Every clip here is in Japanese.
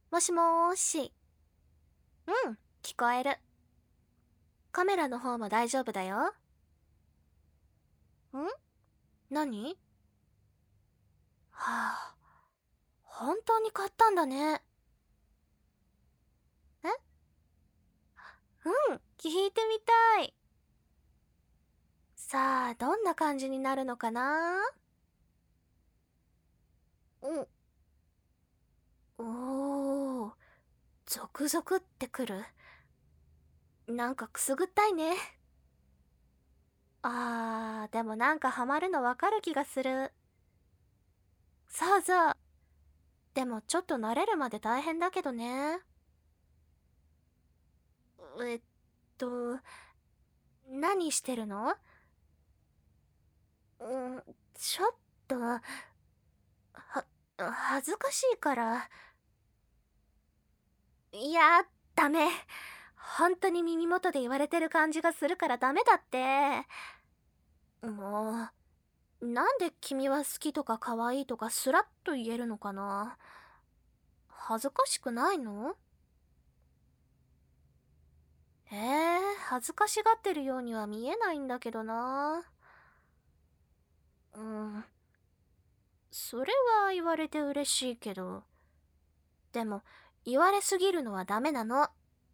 もしもーし。うん、聞こえる。カメラの方も大丈夫だよ。ん？何？はあ、本当に買ったんだね。え？うん、聞いてみたい。さあ、どんな感じになるのかな？うん。おー、ゾクゾクってくる。なんかくすぐったいね。でもなんかハマるのわかる気がする。そうそう。でもちょっと慣れるまで大変だけどね。えっと、何してるの？うん、ちょっと、恥ずかしいから。いや、ダメ。本当に耳元で言われてる感じがするからダメだって。もう、なんで君は好きとか可愛いとかスラッと言えるのかな？恥ずかしくないの？恥ずかしがってるようには見えないんだけどな。うん、それは言われて嬉しいけど。でも、言われすぎるのはダメなの。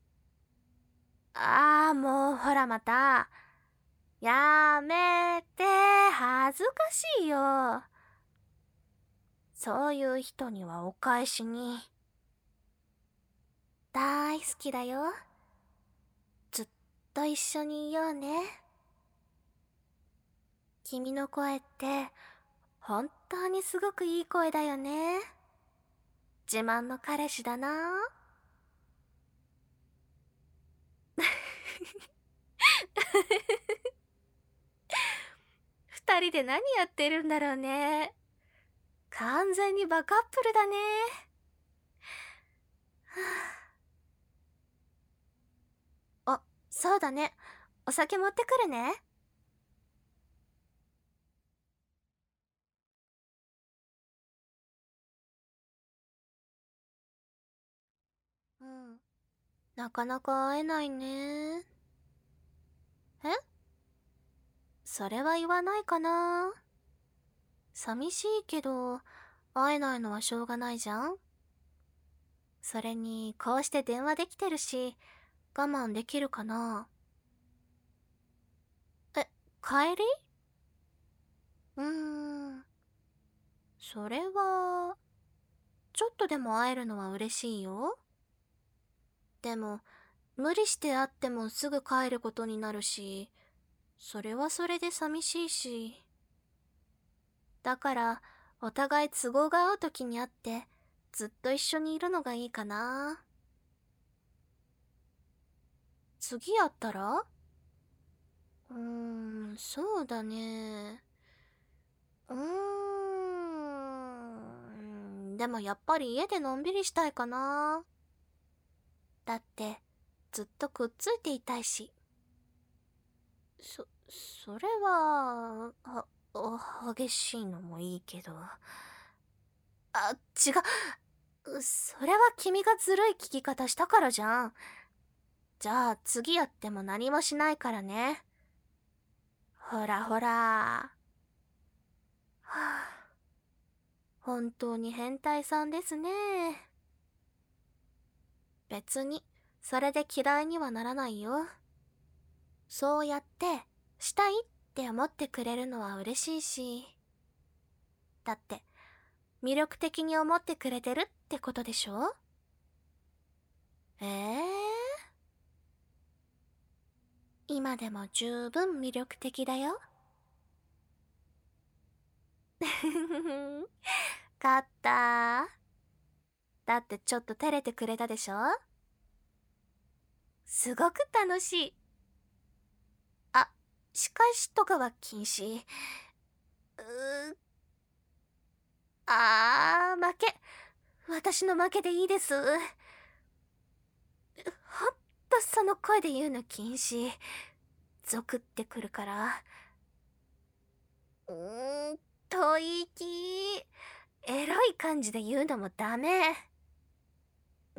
もうほらまた。やめて、恥ずかしいよ。そういう人にはお返しに。大好きだよ。ずっと一緒にいようね。君の声って本当にすごくいい声だよね。自慢の彼氏だな。二人で何やってるんだろうね。完全にバカップルだね。あ、そうだね。お酒持ってくるね。うん。なかなか会えないね。え？それは言わないかな。寂しいけど、会えないのはしょうがないじゃん。それに、こうして電話できてるし、我慢できるかな。え、帰り？うーん、それは、ちょっとでも会えるのは嬉しいよ。でも、無理して会ってもすぐ帰ることになるし、それはそれで寂しいし。だから、お互い都合が合う時に会って、ずっと一緒にいるのがいいかな。次会ったら？そうだね。でもやっぱり家でのんびりしたいかな。だって、ずっとくっついていたいし。それは、激しいのもいいけど。違う。それは君がずるい聞き方したからじゃん。じゃあ次やっても何もしないからね。ほらほら。はあ、本当に変態さんですね。別に、それで嫌いにはならないよ。そうやって、したいって思ってくれるのは嬉しいし。だって、魅力的に思ってくれてるってことでしょ？今でも十分魅力的だよ。勝った。だってちょっと照れてくれたでしょ？すごく楽しい。あ、仕返しとかは禁止。う負け。私の負けでいいです。ほんとその声で言うの禁止。ゾクってくるから。吐息。エロい感じで言うのもダメ。 うん。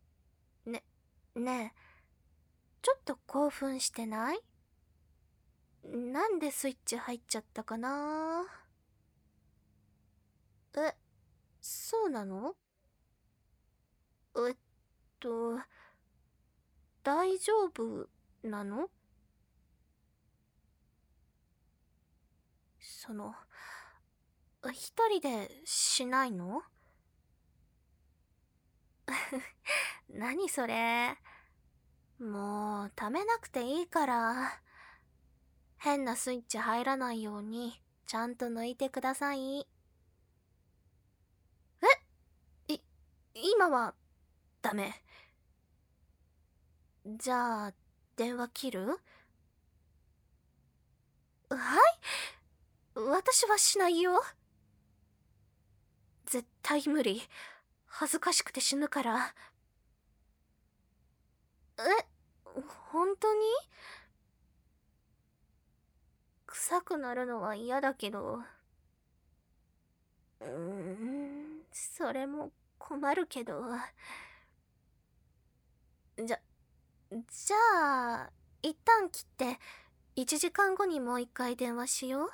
ねえ、ちょっと興奮してない？なんでスイッチ入っちゃったかな？え、そうなの？えっと、大丈夫なの？その、一人でしないの？何それ。もう、ためなくていいから。変なスイッチ入らないように、ちゃんと抜いてください。い、今は、ダメ。じゃあ、電話切る？はい？私はしないよ。絶対無理。恥ずかしくて死ぬから。え、本当に？臭くなるのは嫌だけど。それも困るけど。じゃ、じゃあ、一旦切って、1時間後にもう一回電話しよう。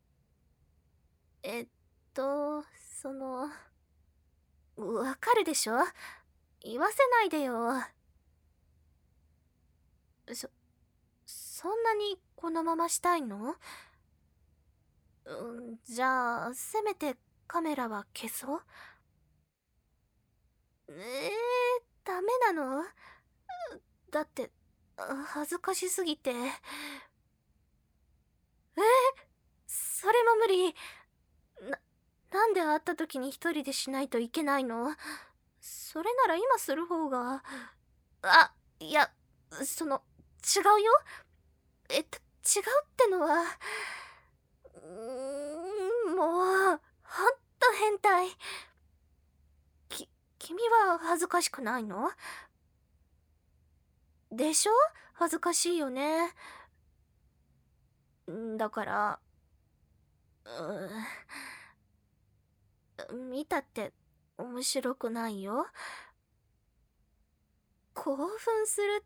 えっと、その、わかるでしょ？言わせないでよ。そ、そんなにこのまましたいの？じゃあ、せめてカメラは消そう。ダメなの？だって、恥ずかしすぎて。それも無理。なんで会った時に一人でしないといけないの？それなら今する方が。いや、違うよ。違うってのは、もう、ほんと変態。君は恥ずかしくないの？でしょ？恥ずかしいよね。だから、見たって面白くないよ。興奮するって。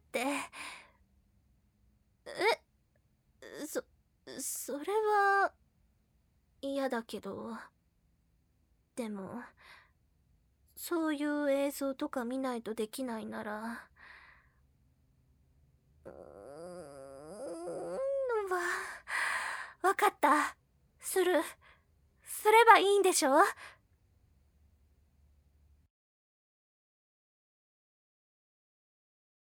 そ、それは嫌だけど。でも、そういう映像とか見ないとできないなら。わかった。すればいいんでしょ？